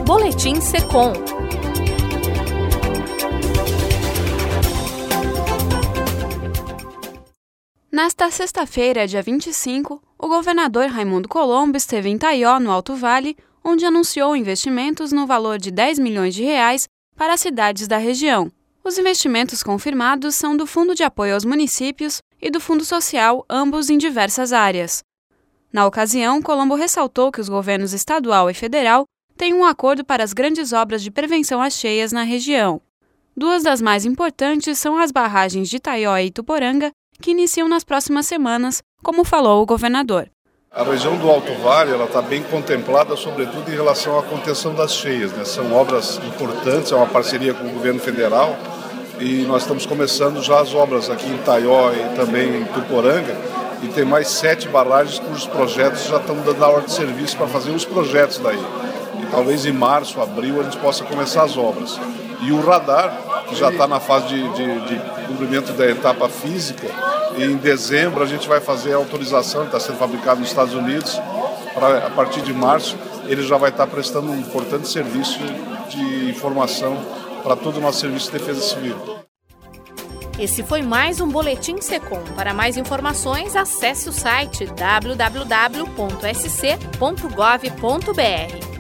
Boletim Secom. Nesta sexta-feira, dia 25, o governador Raimundo Colombo esteve em Taió, no Alto Vale, onde anunciou investimentos no valor de R$10 milhões para as cidades da região. Os investimentos confirmados são do Fundo de Apoio aos Municípios e do Fundo Social, ambos em diversas áreas. Na ocasião, Colombo ressaltou que os governos estadual e federal têm um acordo para as grandes obras de prevenção às cheias na região. Duas das mais importantes são as barragens de Taió e Ituporanga, que iniciam nas próximas semanas, como falou o governador. A região do Alto Vale está bem contemplada, sobretudo em relação à contenção das cheias, né? São obras importantes, é uma parceria com o governo federal e nós estamos começando já as obras aqui em Taió e também em Ituporanga e tem mais 7 barragens cujos projetos já estão dando a ordem de serviço para fazer os projetos daí. E talvez em março, abril, a gente possa começar as obras. E o radar, que já está na fase de cumprimento da etapa física, e em dezembro a gente vai fazer a autorização, está sendo fabricado nos Estados Unidos, a partir de março ele já vai estar prestando um importante serviço de informação para todo o nosso serviço de defesa civil. Esse foi mais um Boletim Secom. Para mais informações, acesse o site www.sc.gov.br.